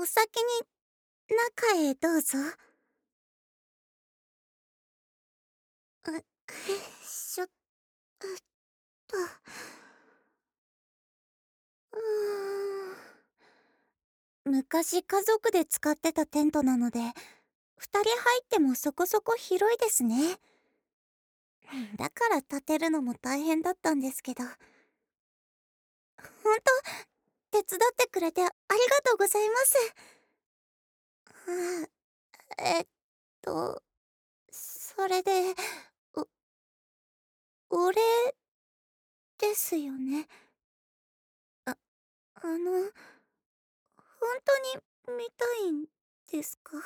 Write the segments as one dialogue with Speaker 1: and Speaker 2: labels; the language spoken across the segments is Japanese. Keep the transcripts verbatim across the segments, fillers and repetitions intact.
Speaker 1: 先に中へどうぞ。う、しょ、っと。うーん。昔家族で使ってたテントなので、二人入ってもそこそこ広いですね。だから建てるのも大変だったんですけど。ほんと、手伝ってくれてありがとうございます。はあ、えっと、それで、お、お礼ですよね。あ、あの、ほんとに見たいんですか？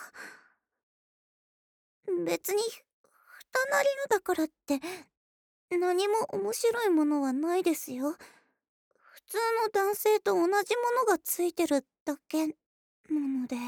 Speaker 1: 別に、二なりのだからって、何も面白いものはないですよ。普通の男性と同じものがついてるだけなので。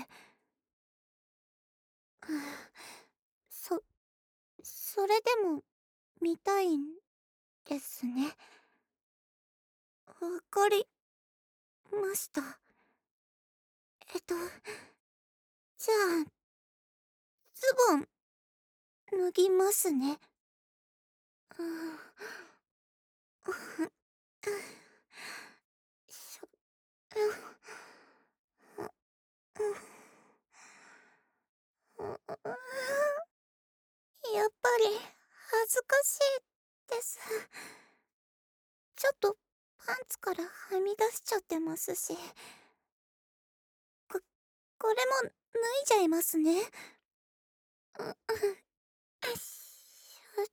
Speaker 1: はあ、そ、それでも見たいんですね。わかりました。えっと、じゃあ、ズボン、脱ぎますね。うーん。うふ、うしょ、うふ、う、うん。う、う、うーん。やっぱり、恥ずかしいです。ちょっと、パンツからはみ出しちゃってますし。こ、これも脱いじゃいますね。う、うん。よいしょ。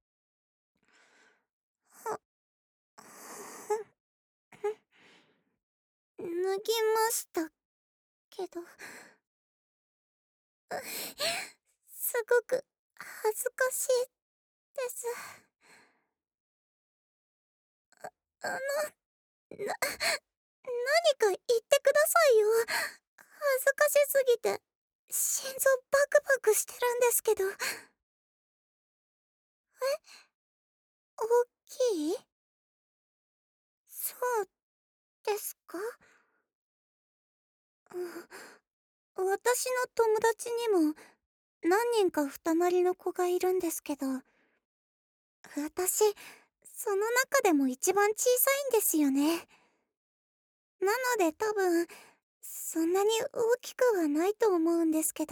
Speaker 1: は、ふん、ふん。脱ぎましたけど。う、すごく恥ずかしいです。あ、あの、な、何か言ってくださいよ。恥ずかしすぎて、心臓バクバクしてるんですけど。え？大きい？そうですか？うん、私の友達にも何人か二なりの子がいるんですけど、私、その中でも一番小さいんですよね。なので多分、そんなに大きくはないと思うんですけど。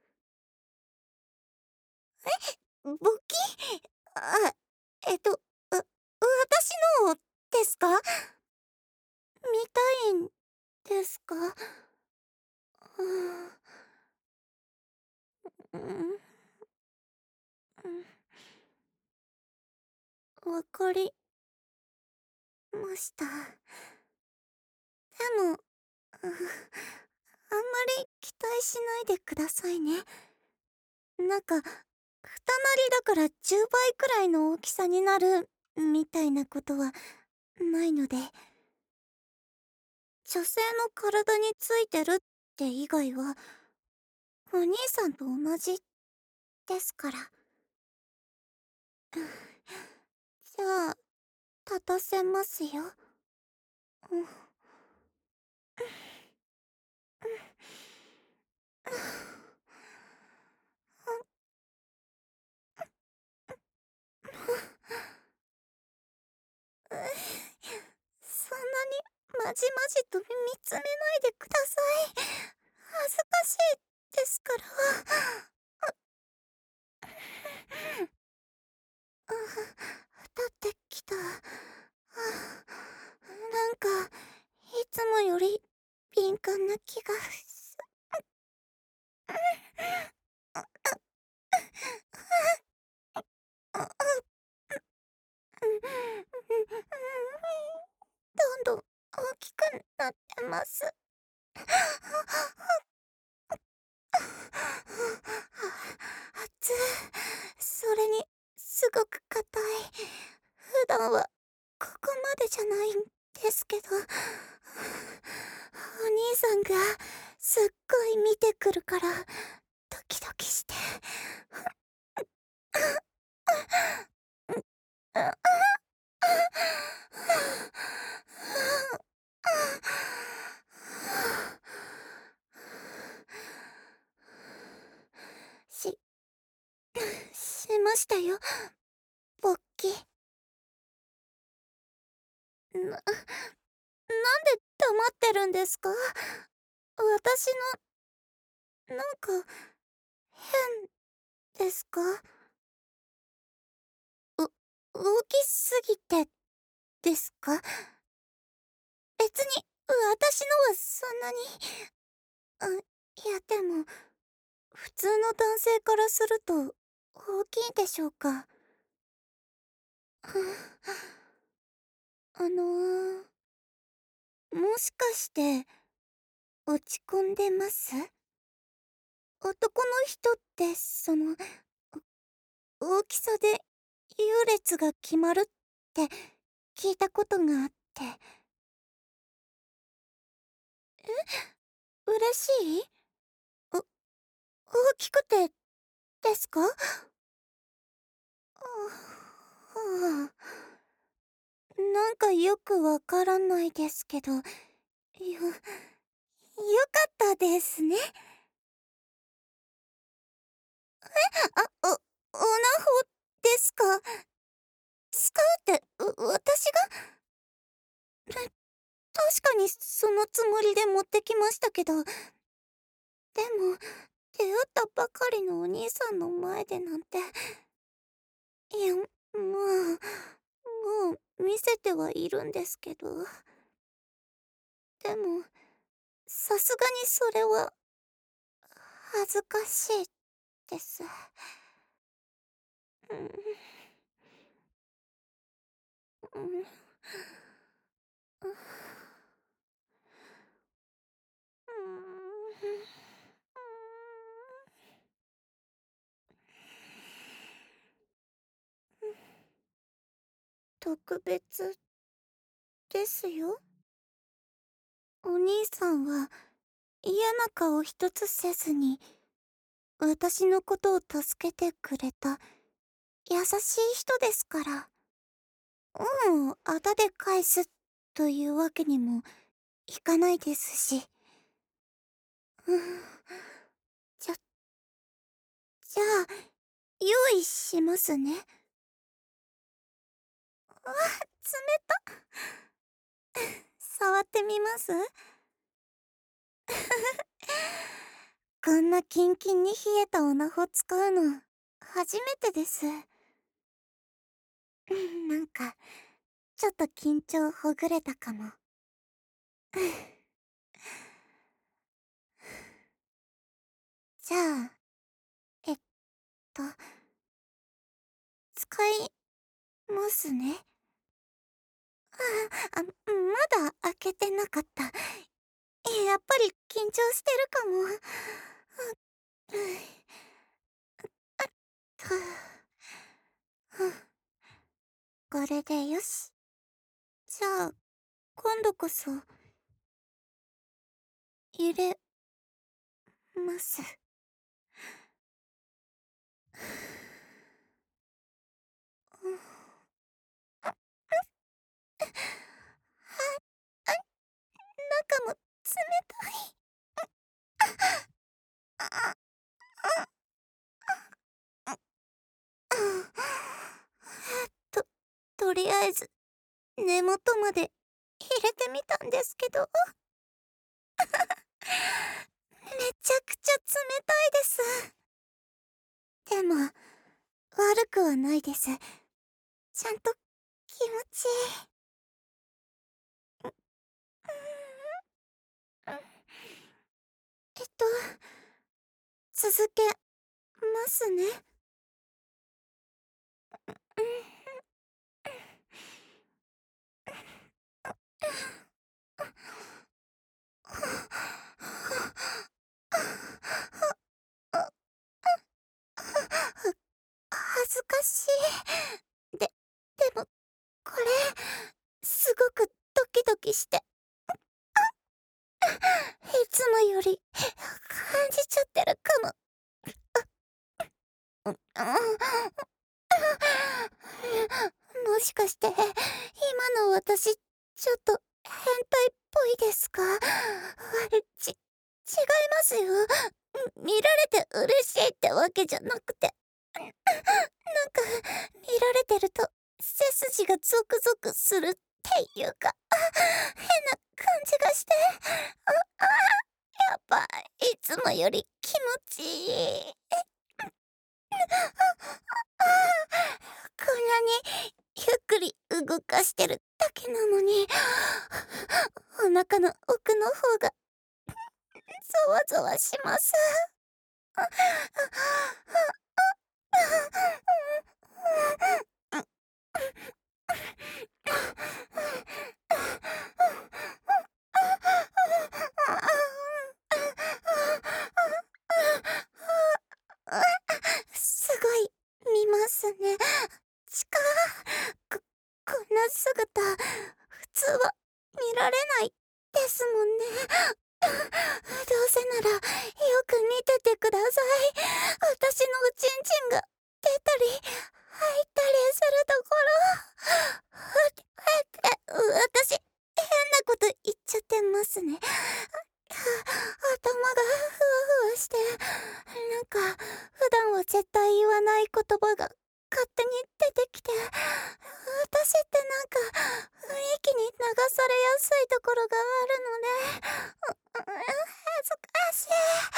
Speaker 1: え？勃起？あ、えっと、う、私のですか？見たいんですか？うん。う、うん。うん。わかりました。でも、う、あんまり期待しないでくださいね。なんか、二なりだからじゅうばいくらいの大きさになるみたいなことはないので。女性の体についてるって以外は、お兄さんと同じですから。うん。じゃあ、立たせますよ。うん。うん。うん。うん。う、そんなにまじまじと見つめないでください。恥ずかしいですから。あ、立ってきた。なんか、いつもより敏感な気がす。どんどん大きくなってます。熱、それにすごく硬い。普段はここまでじゃないんですけど、お兄さんがすっごい見てくるからドキドキして。 ましたよ、勃起。な、なんで黙ってるんですか？私の、なんか、変ですか？う、大きすぎてですか？別に、私のはそんなに、あ、いやでも、普通の男性からすると、大きいでしょうか？あのー、もしかして、落ち込んでます？男の人って、その、大きさで優劣が決まるって聞いたことがあって。え、嬉しい？お、大きくてですか？あ、はあ、なんかよくわからないですけど、よ、よかったですね。あ、お、オナホですか？使うって、う、私が？確かにそのつもりで持ってきましたけど、でも、出会ったばかりのお兄さんの前でなんて。いや、まあ、もう見せてはいるんですけど。でも、さすがにそれは、恥ずかしいです。うん。うん。うん。うーん。特別ですよ。お兄さんは嫌な顔一つせずに私のことを助けてくれた優しい人ですから。恩をあだで返すというわけにもいかないですし。うん。じゃ、じゃあ、用意しますね。あ、冷た。触ってみます？こんなキンキンに冷えたオナホ使うの初めてです。なんかちょっと緊張ほぐれたかも。じゃあ、えっと、使いますね。あ、あ、まだ開けてなかった。やっぱり緊張してるかも。あっと。これでよし。じゃあ、今度こそ、入れます。うん。はい、中も冷たい。あ、と、とりあえず、根元まで入れてみたんですけど。めちゃくちゃ冷たいです。でも、悪くはないです。ちゃんと気持ちいい。えっと、続けますね。恥ずかしい。で、でも、これ、すごくドキドキして。いつもより、感じちゃってるかも。うん、もしかして、今の私、ちょっと変態っぽいですか？ち、違いますよ。見られて嬉しいってわけじゃなくて。 なんか、見られてると、背筋がゾクゾクするっていうか、変な感じがして、あ、あ、やっぱ、いつもより気持ちいい。こんなにゆっくり動かしてるだけなのに、お腹の奥の方がゾワゾワします。すごい見ますね。ちかこ、こんな姿、普通は見られないですもんね。どうせなら、よく見ててください。私のおちんちんが出たり、入ったりするところ。う、う、私、変なこと言っちゃってますね。頭がふわふわして、なんか、普段は絶対言わない言葉が勝手に出てきて、私ってなんか、雰囲気に流されやすいところがあるので、う、う、恥ずかしい。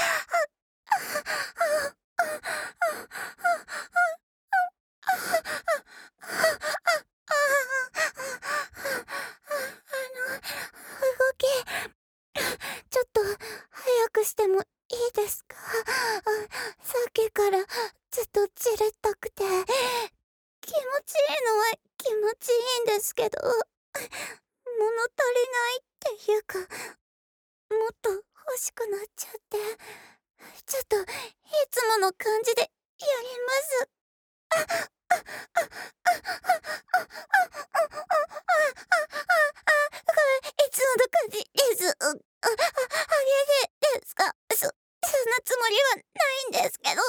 Speaker 1: あの、動き、ちょっと早くしてもいいですか？あ、さっきからずっとじれったくて、気持ちいいのは気持ちいいんですけど、物足りないっていうか、もっと欲しくなっちゃって、ちょっといつもの感じでやります。いつもの感じです。う、あ、あ、あげでですか？そ、そんなつもりはないんですけど。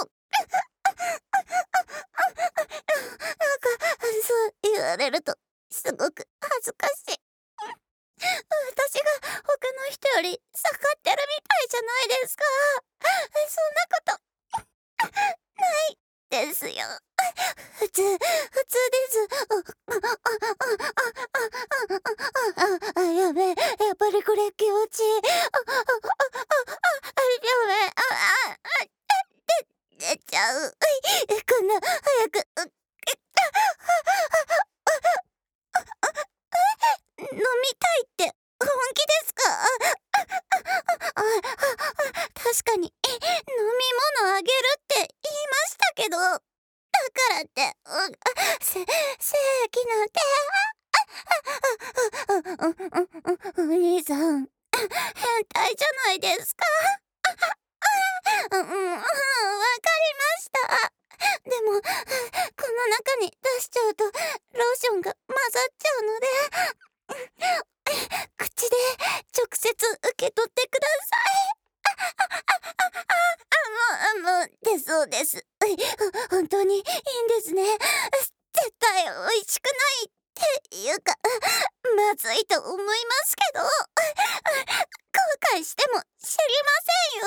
Speaker 1: なんか、そう言われると、すごく恥ずかしい。私が他の人より下がってるみたいじゃないですか。そんなことないですよ。普通、普通です。あ、あ、あ、あ、あ、あ、あ、あ、あ、やべえ、やっぱりこれ気持ちいい。あ、あ、あ、あ、あ、あ、やべえ、あ、あ、あ、で、出ちゃう。こんな早く、う、飲みたいって本気ですか？あ、あ、確かに、飲み物あげるって言いましたけど、だからって、う、せ、正規なんて、お兄さん、変態じゃないですか？うん、うん、うん、わかりました。でも、この中に出しちゃうと、ローションが混ざっちゃうので、口で直接受け取ってください。あ、もう、もう、で、そうです。本当にいいんですね。絶対美味しくないっていうか、まずいと思いますけど、後悔しても知りませんよ。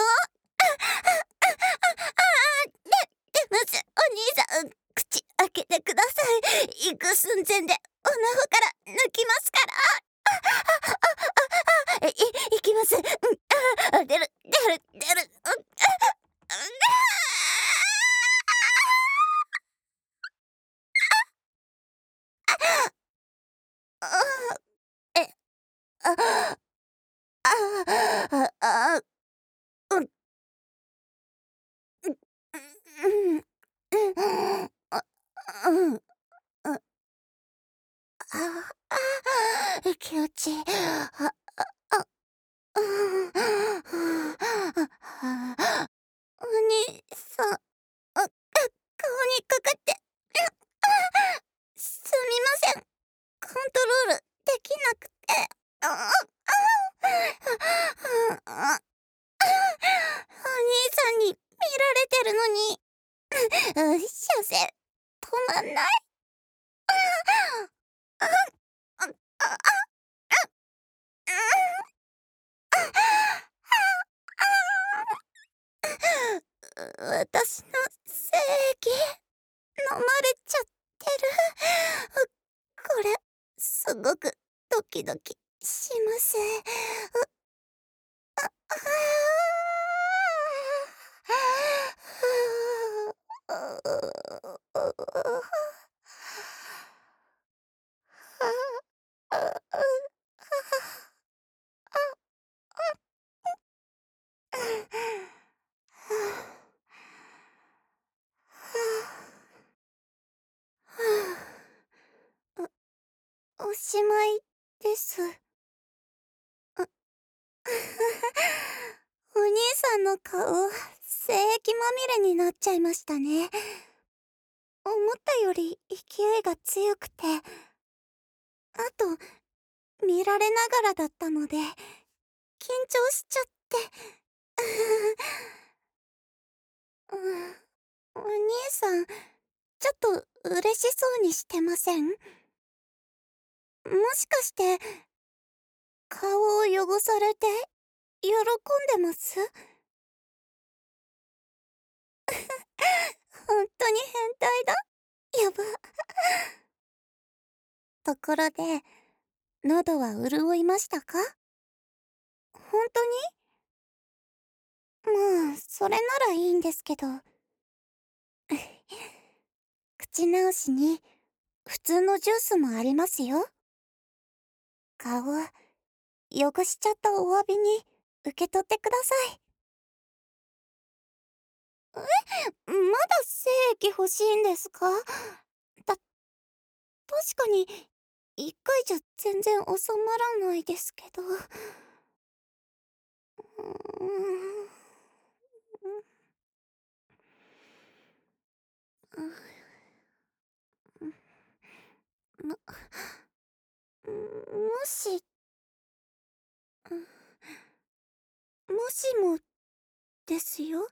Speaker 1: で、でます。お兄さん、口開けてください。行く寸前でお腹から抜きますから。い、いきます。うん、あ、出る、出る、出る。うん、あ、え、あ、あ、あ、あ、うん、うん、うん、あ、うん、あ、あ、あ、気持ちいい。あ、あ、うん、お兄さん、あ、顔にかかって、すみません。コントロールできなくて。あ、あ、あ、あ、お兄さんに見られてるのに、うん、射精止まんない。あ、あ、あ、私の正義。 まれちゃってる。これ、すごくドキドキします。あ、お、おしまいです。お兄さんの顔、精液まみれになっちゃいましたね。思ったより勢いが強くて、あと、見られながらだったので、緊張しちゃって。うん、お兄さん、ちょっと嬉しそうにしてません？もしかして、顔を汚されて、喜んでます？ほんとに変態だ。やば。ところで、喉は潤いましたか？ほんとに？まあ、それならいいんですけど。口直しに、普通のジュースもありますよ。顔、汚しちゃったお詫びに、受け取ってください。え？まだ精液欲しいんですか？た、確かに、一回じゃ全然収まらないですけど。うーん。も、もし、もしもですよ。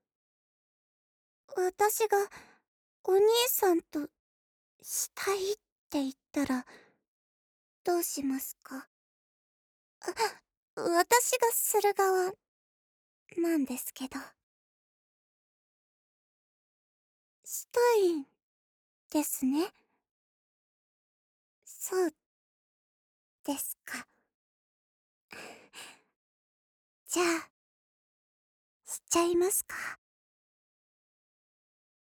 Speaker 1: 私がお兄さんとしたいって言ったらどうしますか？あ、私がする側なんですけど。したいんですね。そうですか。じゃあ、しちゃいますか。